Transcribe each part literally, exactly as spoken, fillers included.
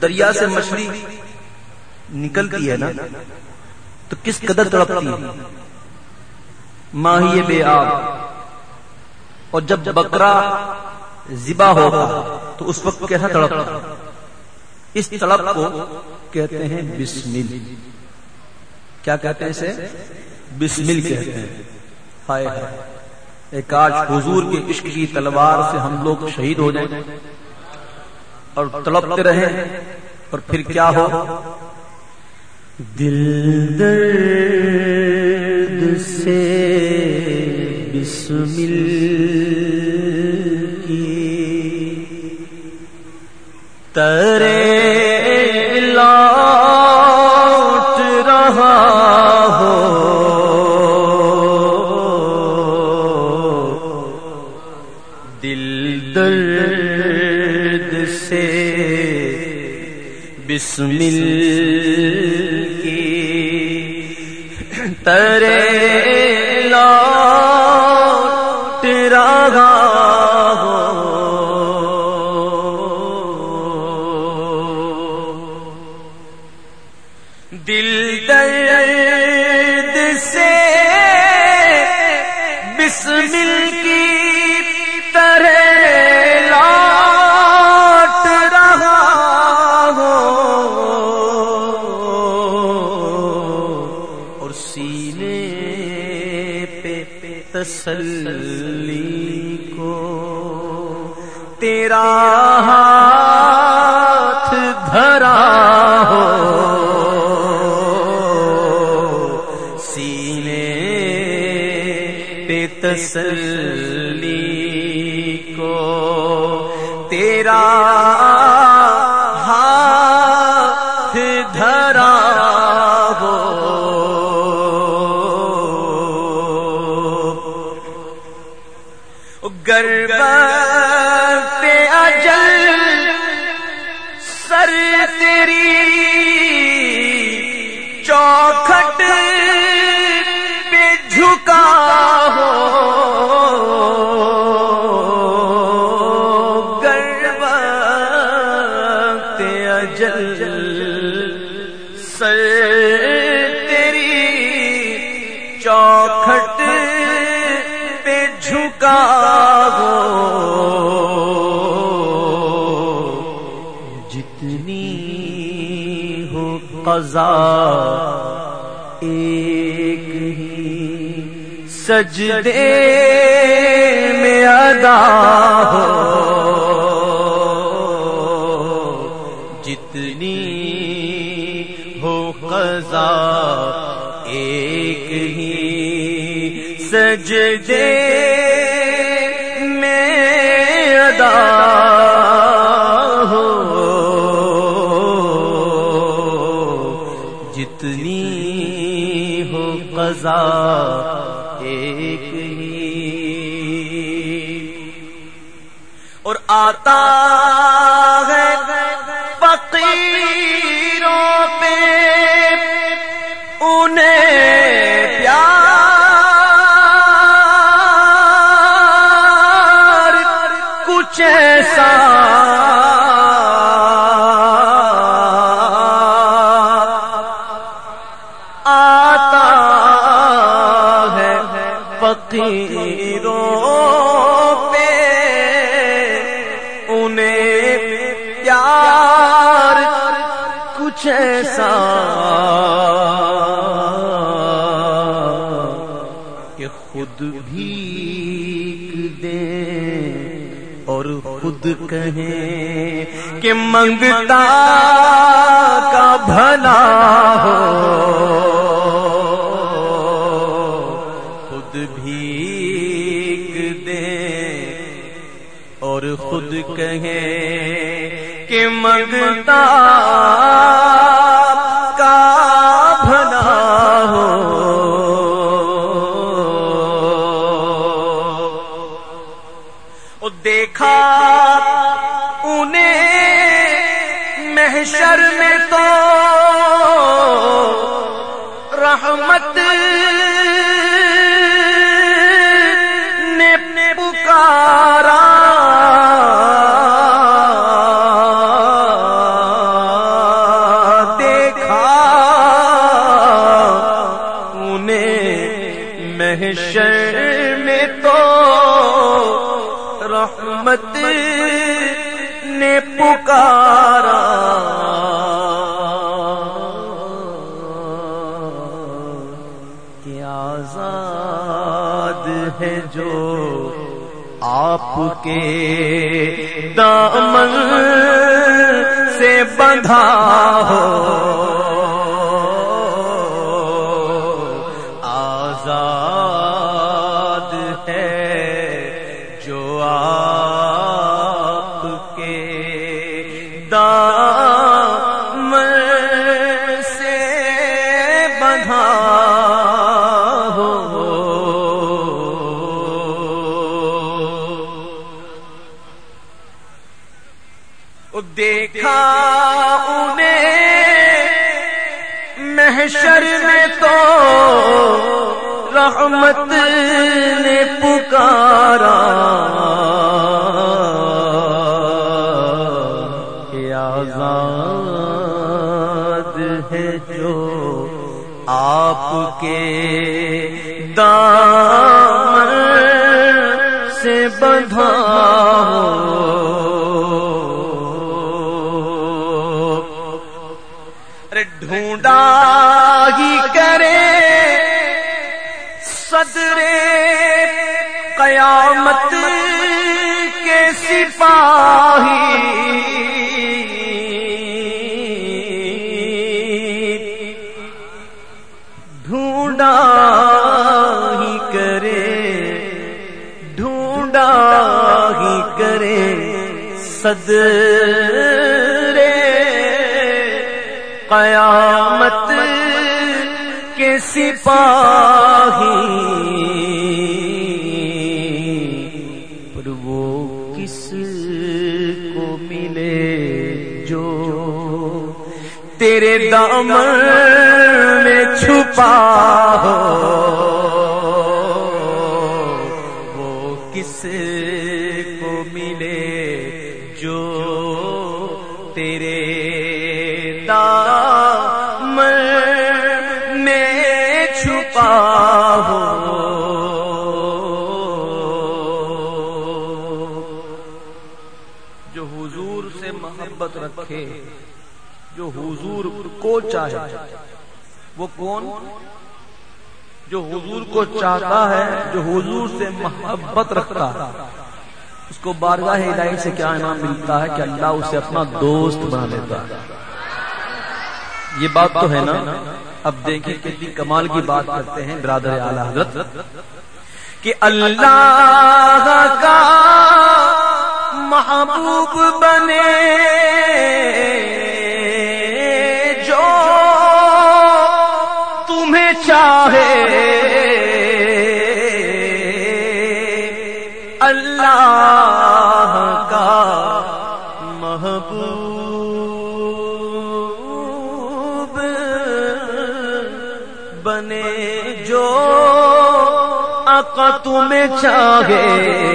دریا سے مچھلی نکلتی ہے نا تو کس قدر تڑپتی ہے ماہی بے آب، اور جب بکرا ذبح ہوگا تو اس وقت کیسا تڑپتا؟ اس تڑپ کو کہتے ہیں بسمل۔ کیا کہتے ہیں اسے؟ بسمل کہتے ہیں۔ ہائے ہائے، ایک آج حضور کے عشق کی تلوار سے ہم لوگ شہید ہو جائیں اور تڑپتے رہیں، اور پھر کیا ہو؟ دل درد سے بسمل کی ترے لوٹ رہا ہو، دل درد سے بسمل ترے لوٹ رہا ہو، دل درد سے بسمل کی طرح لوٹ رہا ہو، اور سینے پہ تسلی کو تیرا ہاتھ دھرا ہو، سینے پہ تسلی کو تیرا ہاتھ دھرا ہو، گربت اجل سر تیری چوکھٹ پہ جھکا ہو، گربت اجل سر تیری چوکھٹ پہ جھکا ہو، جتنی ہو قضا ایک ہی سجدے میں ادا ہو، جتنی ہو قضا ایک ہی سجدے میں ادا ہو، جتنی ہو قضا ایک ہی، اور آتا ہے فقیروں پہ انہیں پیار کچھ ایسا آتا ہے فقیروں پہ انہیں پیار کچھ ایسا کہ خود بھیک دیں اور خود کہیں کہ منگتا کا بھلا ہو، خود بھیک دیں اور خود کہیں کہ منگتا کا بھلا ہو، دیکھا انہیں محشر میں تو رحمت نے پکارا، رحمت نے پکارا کہ آزاد ہے جو آپ کے دامن سے بندھا ہو، آزاد ہے جو آپ کے دامن سے بندھا ہو۔ دیکھا انہیں محشر میں تو رحمت نے پکارا کہ آزاد ہے جو آپ کے دامن سے بندھا ہو۔ ڈھونڈا ہی کرے صدر قیامت کے سپاہی، ڈھونڈا ہی کرے ڈھونڈا ہی کرے صدر قیامت کے سپاہی، پر وہ کس کو ملے جو تیرے دامن میں چھپا ہو، وہ کس کو ملے جو تیرے دامن میں چھپا ہو۔ جو حضور سے محبت رکھے، جو حضور کو چاہے، وہ کون؟ جو حضور کو چاہتا ہے، جو حضور سے محبت رکھتا ہے، اس کو بارگاہ الہی سے کیا انعام ملتا ہے کہ اللہ اسے اپنا دوست بنا لیتا ہے۔ یہ بات تو ہے نا؟ اب دیکھیں کتنی کمال کی بات کرتے ہیں برادر اعلی حضرت کہ اللہ کا محبوب بنے جو تمہیں چاہے، اللہ کا محبوب بنے جو آقا تمہیں چاہے،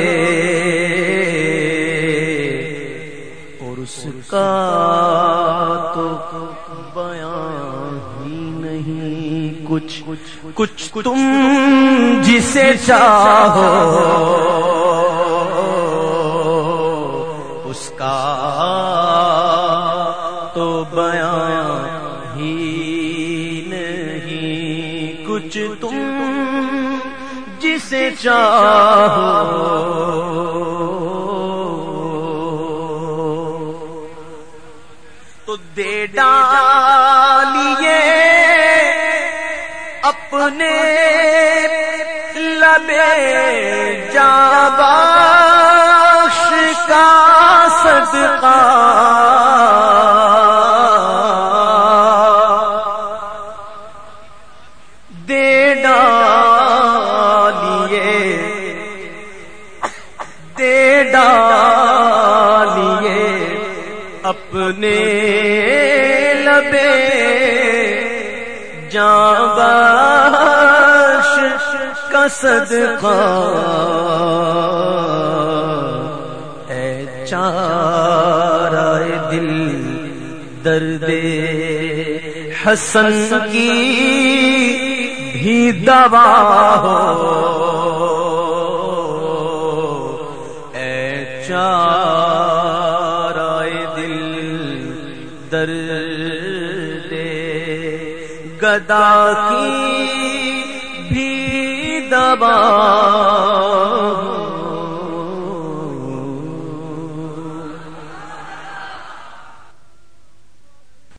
اور اس کا تو بیان ہی نہیں کچھ کچھ تم جسے چاہو، اس کا تو بیان ہی نہیں کچھ تم جسے چاہو۔ تو دے ڈالیے اپنے لبے جاں بخش کا صدقہ، دے ڈالیے دے ڈالیے اپنے لبے جاں بخش کا صدقہ، اے چارہ دل درد حسن کی بھی دوا ہو، اے چارہ درد گدا کی بھی دوا